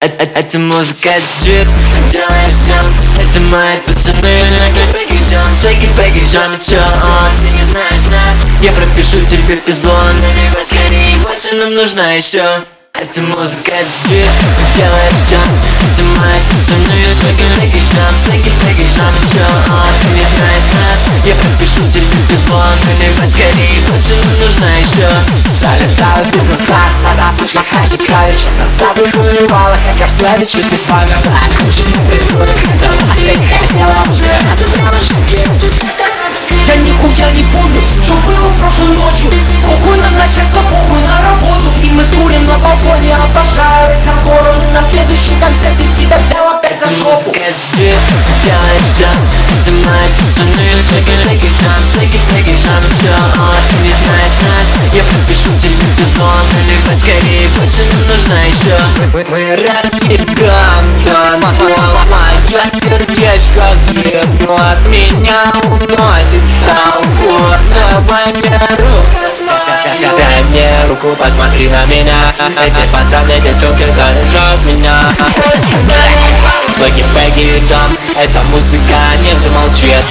Это музыка джип, делаешь джамп. Это мои пацаны, свеги-беги джамп, чё, ты не знаешь нас. Я пропишу тебе пизду, наливай скорее, больше нам нужна еще. Это музыка джип, делаешь джамп. Это мои пацаны, свеги-беги джамп, чё, ты не знаешь нас. Я пропишу тебе пизду, наливай скорее, больше нам нужна еще. Залетаю в бизнес-класс, она сучка хай-чекает. Сейчас на саду воевала, как я в сплаве чуть не померла. Куча не придурок, давно ты не хотела уже. А ты прямо шаги. Я нихуя не помню, что было прошлой ночью. Похуй нам на часто, похуй на работу. И мы курим на балконе, обожаю весь город. На следующий концерт и тебя взял опять за жопу. Делаешь джамп, это мои пацаны, свеги-беги джамп, чё, ты не знаешь нас. Я пропишу тебе пизду, наливай скорее, больше нам нужна еще. Мы разъебем дом, моя сердечко взрывно от меня уносит на угодного миру. Дай мне руку, посмотри на меня. Эти пацаны, девчонки заряжают меня. Свеги-беги джамп, эта музыка не замолчит.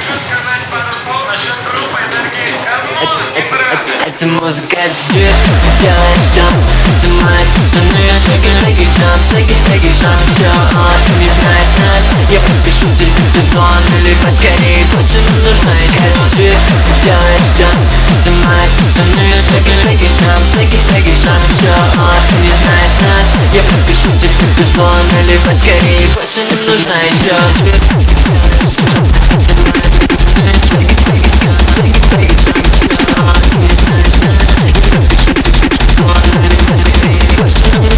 Это музыка джип, делаешь джамп. Это мои пацаны, свеги-беги джамп, чё, ты не знаешь нас. Я пропишу тебе пизду, наливай скорее, больше нам нужна еще. Джип, делаешь джамп. Это мои пацаны, свеги-беги джамп, чё, ты не знаешь нас. Я пропишу тебе пизду, наливай скорее, больше нам нужна еще. Свеги-беги джамп,